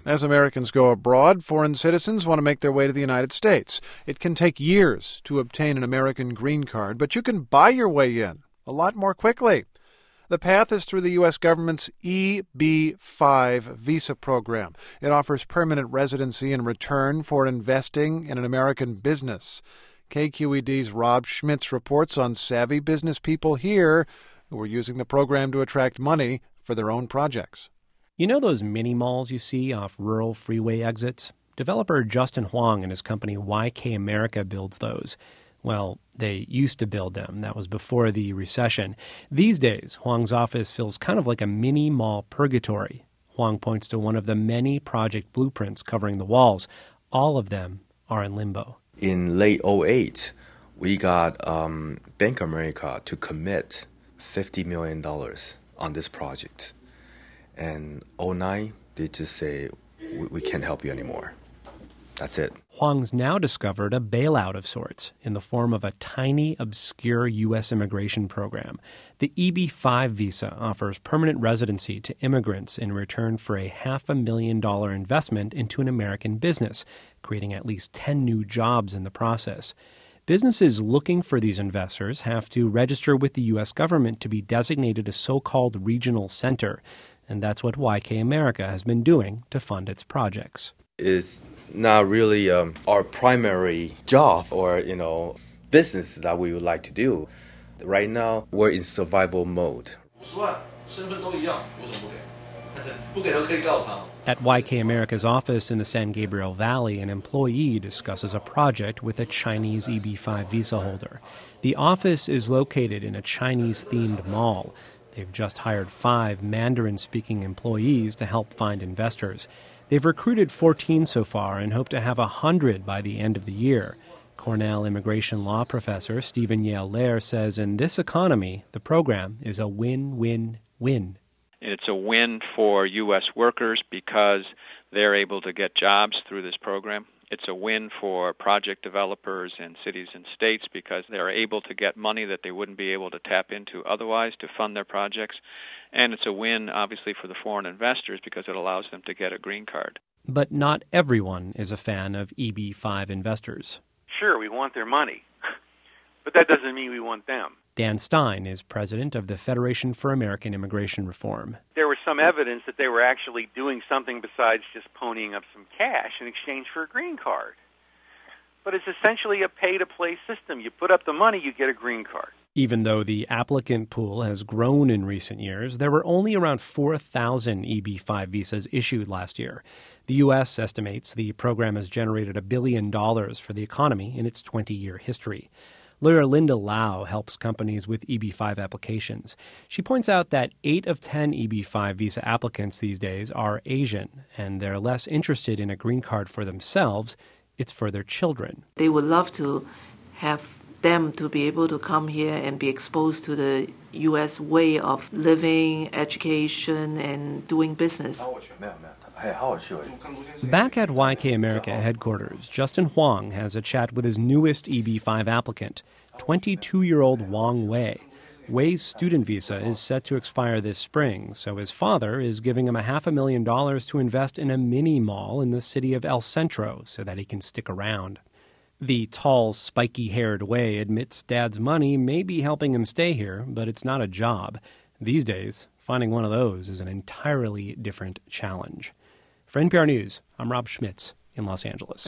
As Americans go abroad, foreign citizens want to make their way to the United States. It can take years to obtain an American green card, but you can buy your way in a lot more quickly. The path is through the U.S. government's EB-5 visa program. It offers permanent residency in return for investing in an American business. KQED's Rob Schmitz reports on savvy business people here who are using the program to attract money for their own projects. You know those mini malls you see off rural freeway exits? Developer Justin Huang and his company YK America builds those. Well, they used to build them. That was before the recession. These days, Huang's office feels kind of like a mini mall purgatory. Huang points to one of the many project blueprints covering the walls. All of them are in limbo. In late 2008, we got Bank of America to commit $50 million on this project. And 2009, they just say, we can't help you anymore. That's it. Huang's now discovered a bailout of sorts in the form of a tiny, obscure U.S. immigration program. The EB-5 visa offers permanent residency to immigrants in return for a $500,000 investment into an American business, creating at least 10 new jobs in the process. Businesses looking for these investors have to register with the U.S. government to be designated a so-called regional center. And that's what YK America has been doing to fund its projects. It's not really our primary job or, business that we would like to do. Right now, we're in survival mode. At YK America's office in the San Gabriel Valley, an employee discusses a project with a Chinese EB-5 visa holder. The office is located in a Chinese-themed mall. They've just hired 5 Mandarin-speaking employees to help find investors. They've recruited 14 so far and hope to have 100 by the end of the year. Cornell immigration law professor Stephen Yale-Lair says in this economy, the program is a win-win-win. It's a win for U.S. workers because they're able to get jobs through this program. It's a win for project developers in cities and states because they're able to get money that they wouldn't be able to tap into otherwise to fund their projects. And it's a win, obviously, for the foreign investors because it allows them to get a green card. But not everyone is a fan of EB-5 investors. Sure, we want their money, but that doesn't mean we want them. Dan Stein is president of the Federation for American Immigration Reform. There was some evidence that they were actually doing something besides just ponying up some cash in exchange for a green card. But it's essentially a pay-to-play system. You put up the money, you get a green card. Even though the applicant pool has grown in recent years, there were only around 4,000 EB-5 visas issued last year. The U.S. estimates the program has generated $1 billion for the economy in its 20-year history. Lawyer Linda Lau helps companies with EB-5 applications. She points out that 8 of 10 EB-5 visa applicants these days are Asian, and they're less interested in a green card for themselves. It's for their children. They would love to have them to be able to come here and be exposed to the U.S. way of living, education, and doing business. Back at YK America headquarters, Justin Huang has a chat with his newest EB-5 applicant, 22-year-old Wang Wei. Wei's student visa is set to expire this spring, so his father is giving him $500,000 to invest in a mini mall in the city El Centro so that he can stick around. The tall, spiky-haired Wei admits Dad's money may be helping him stay here, but it's not a job. These days, finding one of those is an entirely different challenge. For NPR News, I'm Rob Schmitz in Los Angeles.